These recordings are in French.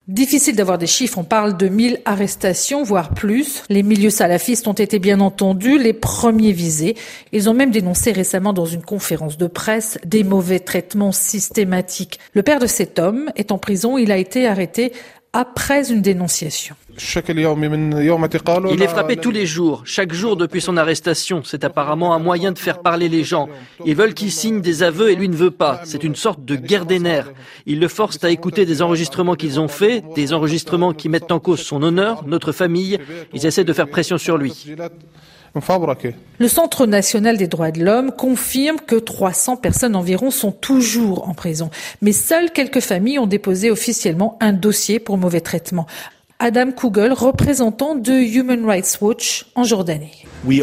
Difficile d'avoir des chiffres, on parle de 1000 arrestations, voire plus. Les milieux salafistes ont été bien entendu les premiers visés. Ils ont même dénoncé récemment dans une conférence de presse des mauvais traitements systématiques. Le père de cet homme est en prison, il a été arrêté après une dénonciation. Il est frappé tous les jours, chaque jour depuis son arrestation. C'est apparemment un moyen de faire parler les gens. Ils veulent qu'il signe des aveux et lui ne veut pas. C'est une sorte de guerre des nerfs. Ils le forcent à écouter des enregistrements qu'ils ont faits, des enregistrements qui mettent en cause son honneur, notre famille. Ils essaient de faire pression sur lui. Le Centre national des droits de l'homme confirme que 300 personnes environ sont toujours en prison. Mais seules quelques familles ont déposé officiellement un dossier pour mauvais traitement. Adam Kugel, représentant de Human Rights Watch en Jordanie.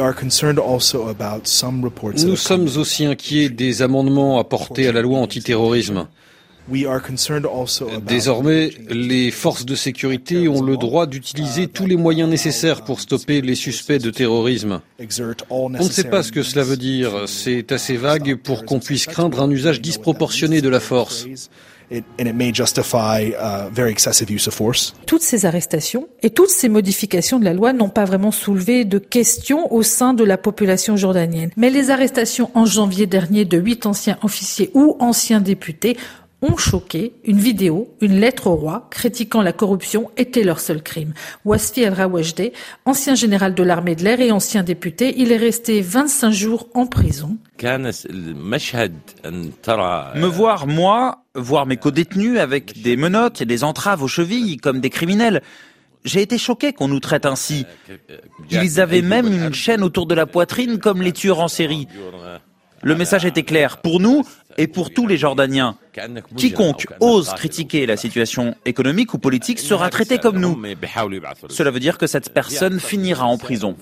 Nous sommes aussi inquiets des amendements apportés à la loi antiterrorisme. Désormais, les forces de sécurité ont le droit d'utiliser tous les moyens nécessaires pour stopper les suspects de terrorisme. On ne sait pas ce que cela veut dire. C'est assez vague pour qu'on puisse craindre un usage disproportionné de la force. Toutes ces arrestations et toutes ces modifications de la loi n'ont pas vraiment soulevé de questions au sein de la population jordanienne. Mais les arrestations en janvier dernier de 8 anciens officiers ou anciens députés ont choqué. Une vidéo, une lettre au roi critiquant la corruption était leur seul crime. Wasfi El-Rawajdi, ancien général de l'armée de l'air et ancien député, il est resté 25 jours en prison. Me voir, moi, voir mes codétenus avec des menottes et des entraves aux chevilles comme des criminels. J'ai été choqué qu'on nous traite ainsi. Ils avaient même une chaîne autour de la poitrine comme les tueurs en série. Le message était clair pour nous et pour tous les Jordaniens. Quiconque ose critiquer la situation économique ou politique sera traité comme nous. Cela veut dire que cette personne finira en prison.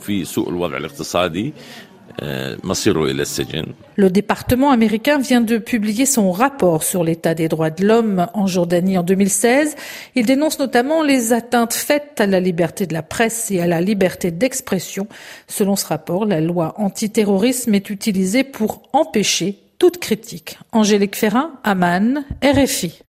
Le département américain vient de publier son rapport sur l'état des droits de l'homme en Jordanie en 2016. Il dénonce notamment les atteintes faites à la liberté de la presse et à la liberté d'expression. Selon ce rapport, la loi antiterrorisme est utilisée pour empêcher toute critique. Angélique Ferrin, Amman, RFI.